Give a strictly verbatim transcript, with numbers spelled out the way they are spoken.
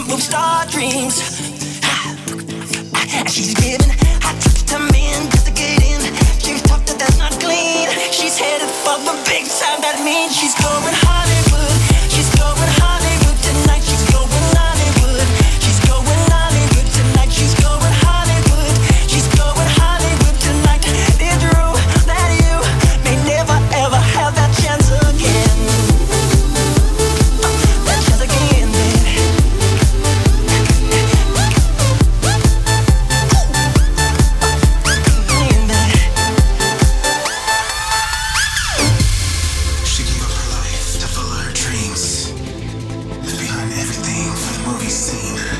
movie star dreams. She's giving hot tips to men just to get in. She's talked that that's not clean. She's headed for the big time. That means she's going Hollywood. She's going Hollywood tonight. She's going Hollywood. She's going Hollywood tonight. She's going Hollywood. She's going Hollywood tonight. It's true that you may never ever have that chance again. That chance again, baby. She gave up her life to follow her dreams. Left behind everything for the movie scene.